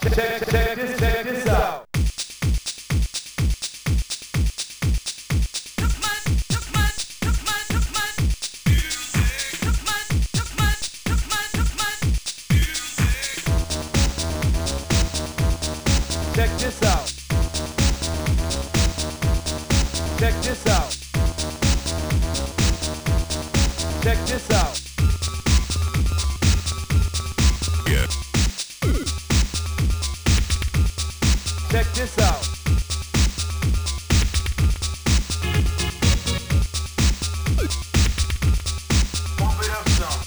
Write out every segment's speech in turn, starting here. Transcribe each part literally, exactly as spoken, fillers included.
check, check this, check this out. Check this out. Check this out. Check this out. Yeah. Check this out. Pump it up some.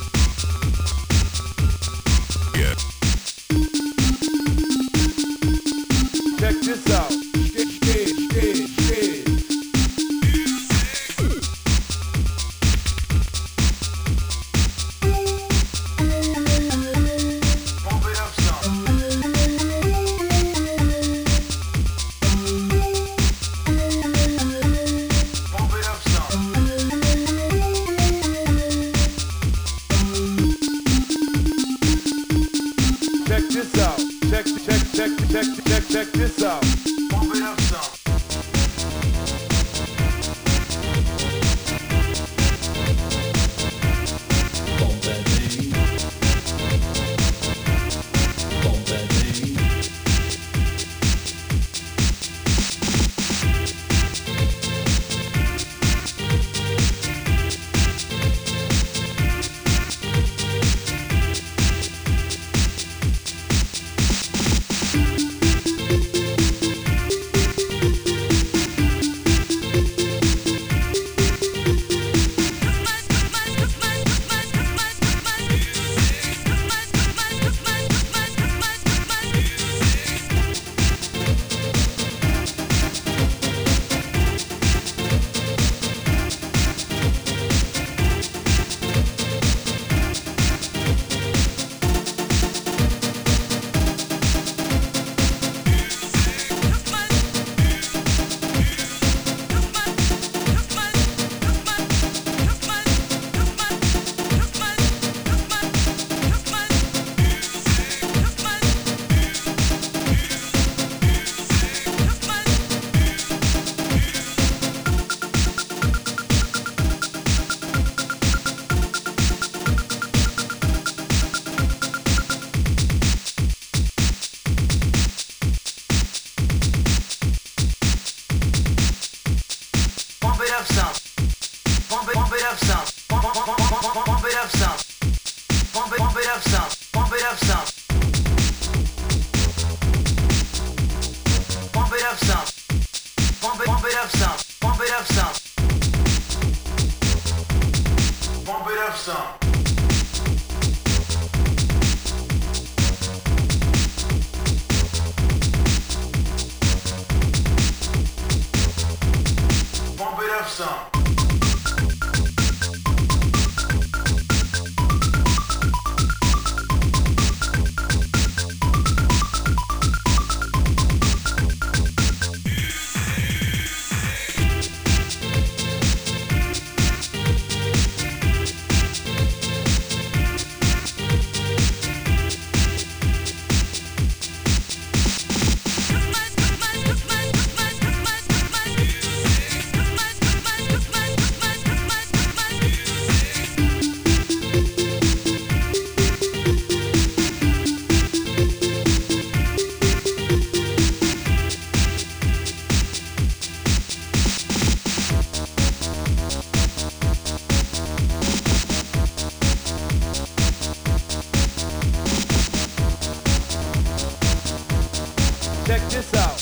Yeah. Check this out. Shit, shit, shit, shit. Pump it up some. Pump it up some. Check this out. Check, check, check, check, check, check this out. Pump it up some. Bom bedding. Bom bedding. Pump it up some. Pump it, pump it up some. Pump, pump, pump, pump, pump, pump it up some. Pump it, pump it up some. Pump it up some. Pump it up some. Pump it, pump it up some. Pump it up some. Pump it up some. Pump it up some. Check this out.